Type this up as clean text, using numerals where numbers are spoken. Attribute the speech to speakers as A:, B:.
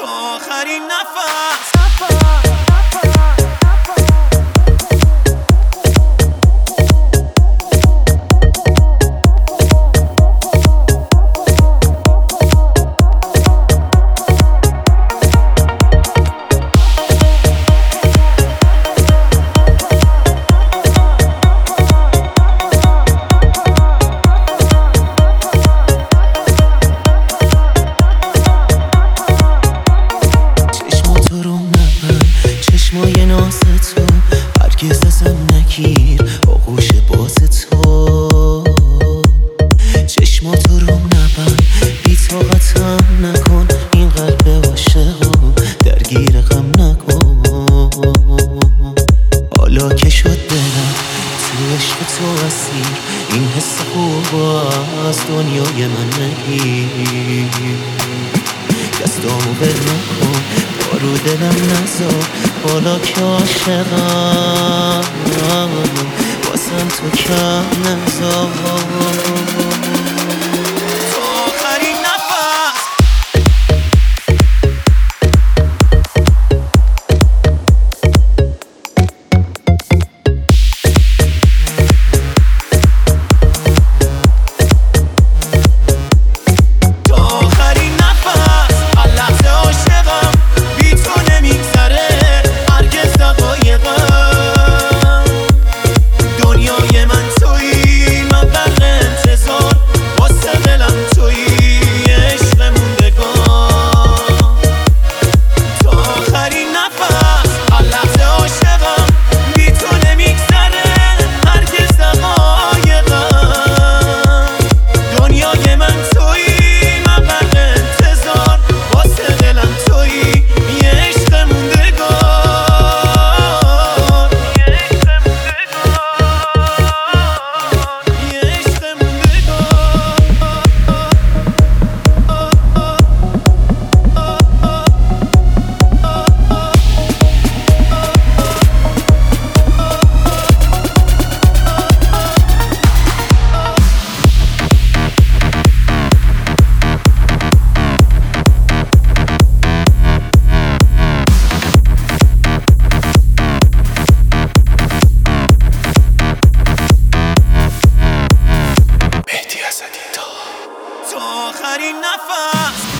A: آخرین نفس
B: چشمای ناز تو هرگز ازم نگیر آغوش باز تو چشماتو رو نبند بی طاقتم نکن این قلب عاشقو درگیر غم نکن حالا که شد دلم تو عشق تو اسیر این حس خوب از دنیای من نگیر دستامو بل نکن رو دلم نذار حالا که عاشقم واسم تو کم نذار
A: آخرین نفس